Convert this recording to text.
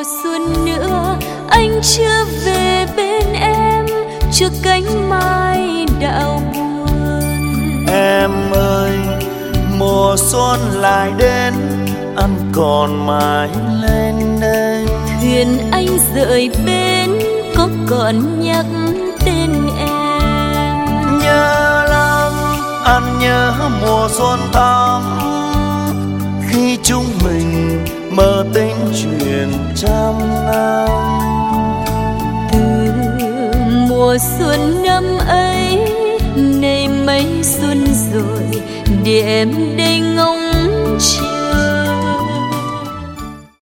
xuân nữa anh chưa về bên em, trước cánh mai đạo buồn. Em ơi, mùa xuân lại đến, anh còn mãi lên đây. Thuyền anh rời bến, có còn nhắc tên em. Nhớ lắm, anh nhớ mùa xuân thắm, khi chúng mình mơ tình chuyện trăm năm. Từ mùa xuân năm ấy, nay mấy xuân rồi, để em đây ngóng chờ.